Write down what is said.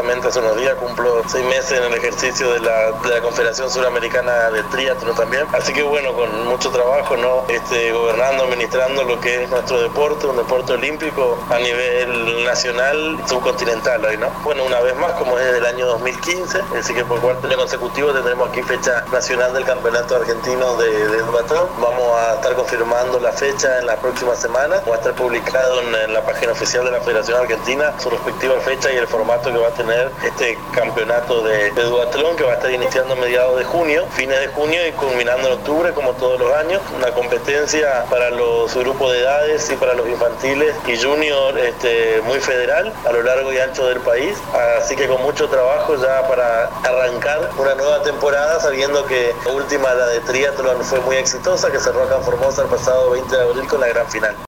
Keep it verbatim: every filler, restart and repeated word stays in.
justamente hace unos días cumplo seis meses en el ejercicio de la, de la Confederación Suramericana de Triatlón también. Así que bueno, con mucho trabajo, ¿no? Este, gobernando, administrando lo que es nuestro deporte, un deporte olímpico a nivel nacional, subcontinental hoy, ¿no? Bueno, una vez más, como es del año dos mil quince, así que por cuarto año consecutivo tendremos aquí fecha nacional del Campeonato Argentino de, de Duatlón. Vamos a estar confirmando la fecha en la próxima semana. Va a estar publicado en, en la página oficial de la Federación Argentina su respectiva fecha y el formato que va a tener este campeonato de, de duatlón, que va a estar iniciando a mediados de junio, fines de junio y culminando en octubre, como todos los años. Una competencia para los grupos de edades y para los infantiles y junior este, muy federal a lo largo y ancho del país. Así que con mucho trabajo ya para arrancar una nueva temporada, sabiendo que la última, la de triatlón, fue muy exitosa, que cerró acá en Formosa el pasado veinte de abril con la gran final.